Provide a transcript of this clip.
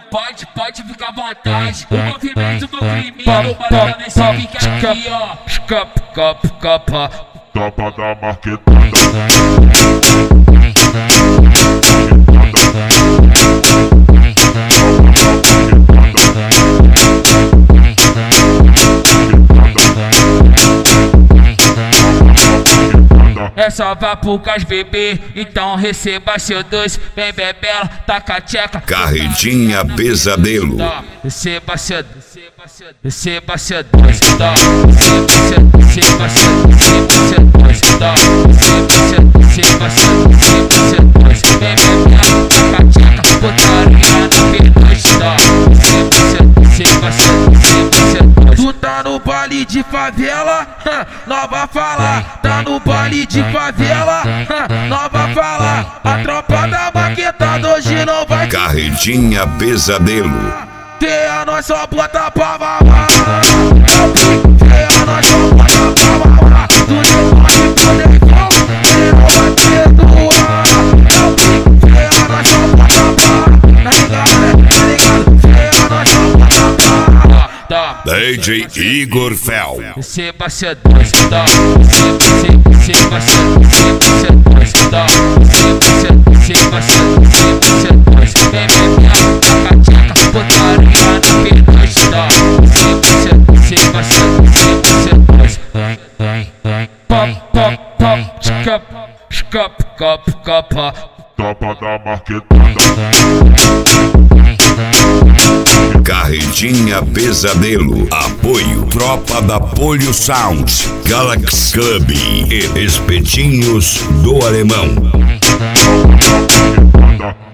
Pode ficar à vontade. O movimento do crime, o barulho nesse pique aqui, ó. Tropa da marquetada. É só vá pro cais bebê, então receba seu doce. Vem bebela, taca a tcheca. Carretinha Pesadelo. Receba seu doce. Receba seu doce. Receba seu doce. Vem bebela, taca a tcheca. Putaria no pernoite. Receba seu doce. Tu tá no baile de favela, nova fala. Tá no baile de favela, nova fala. A tropa da maquetada hoje não vai. Carretinha Pesadelo. Teia nós só bota pra mamar. Teia nós só bota pra mamar. Tu não pode poder igual, ele não vai perdoar. Teia nós só bota pra. Tá ligado? Teia nós só bota pra. DJ Igor Fel. Receba seu doce. Receba seu doce. Receba seu doce. Vem bebela, taca a tcheca. Putaria no pernoite. Receba seu doce. Pop. Tropa da marquetada. Carretinha Pesadelo. Apoio Tropa da Polio Sounds, Galaxy Club e Espetinhos do Alemão.